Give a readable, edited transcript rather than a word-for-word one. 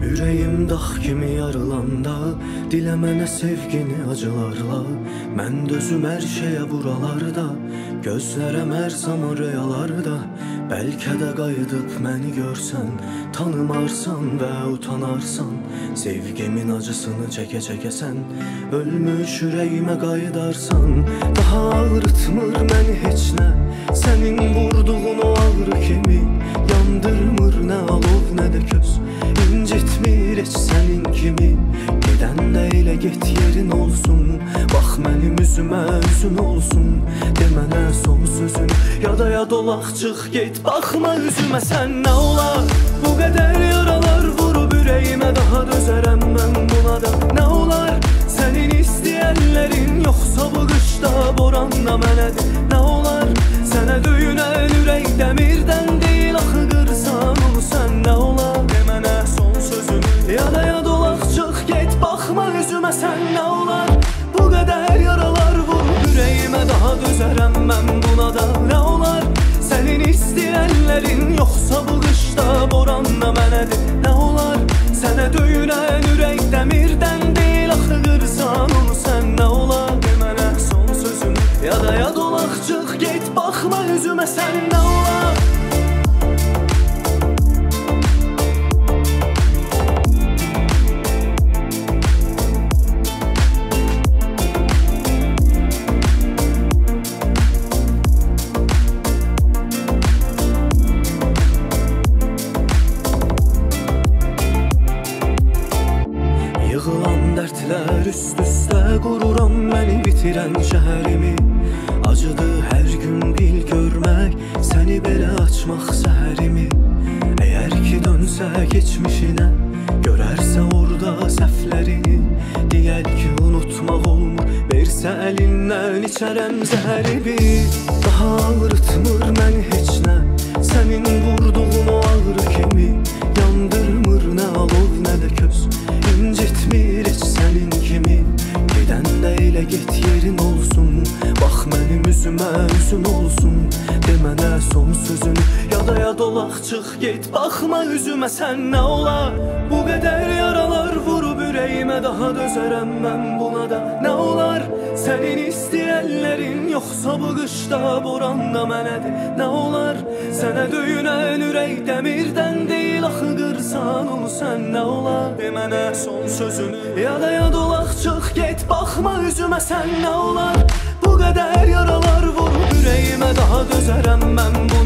Ürəyim dağ kimi yarılanda, dilə mənə sevgini acılarla. Mən dözüm hər şeyə buralarda, gözlərəm hər zaman rüyalarda. Bəlkə də qayıdıb məni görsən, tanımarsan və utanarsan. Sevgimin acısını çəkə-çəkəsən, ölmüş ürəyimə qayıdarsan. Daha ağrıtmır məni heç nə, sənin vurduğun o ağrı kimi. Yandırmır nə alov nə də köz, incitmir heç sənin kimi. Gedəndə elə get yerin olsun, bax mənim üzümə üzün olsun. De mənə son sözün, yada yad olaq çıx get, baxma üzümə sən nə olar. Bu qədər yaralar vurub ürəyimə, daha dözərəm mən buna da. Nə olar sənin istəyənlərin, yoxsa bu qışda boranla mənədir. Nə olar sənə döyünən ürək dəmirdən deyil, axı qırsan onu sən nə olar. De mənə son sözün, yada yad olaq çıx get, baxma üzümə sən nə olar. Bu qədər yaralar vurub ürəyimə, daha dözərəm mən buna da. Nə olar sənin istəyənlərin, yoxsa bu qışda boranla mənədir. Nə olar sənə döyünən ürək dəmirdən deyil, axı qırsan onu sən nə olar. De mənə son sözün, yada yad olaq çıx get, baxma üzümə sən nə olar. Yığılan dərdlər üst-üstə qururam məni bitirən şəhərimi. Acıdır hər gün bil görmək, səni belə açmaq səhərimi. Əgər ki dönsə keçmişinə, görərsə orada səhvlərini. Deyər ki unutmaq olmur, versə əlindən içərəm zəhərimi. Daha ağrıtmır məni heç nə, sənin vurduğun o ağrı kimi. Yandırmır nə alov nə də köz, incitmir heç sənin kimi. Gedəndə elə get yerin olsun, bax mənim üzümə üzün olsun. De mənə son sözün, yada yad olaq çıx get, baxma üzümə sən nə olar. Bu qədər yaralar vurub ürəyimə, daha dözərəm mən buna da. Nə olar sənin istəyənlərin, yoxsa bu qışda boranla mənədir. Nə olar sənə döyünən ürək dəmirdən deyil, axı qırsan onu sən nə olar. De mənə son sözün, yada yad olaq çıx get, baxma üzümə sən nə olar. Bu qədər yaralar vurub ürəyimə, daha dözərəm mən buna.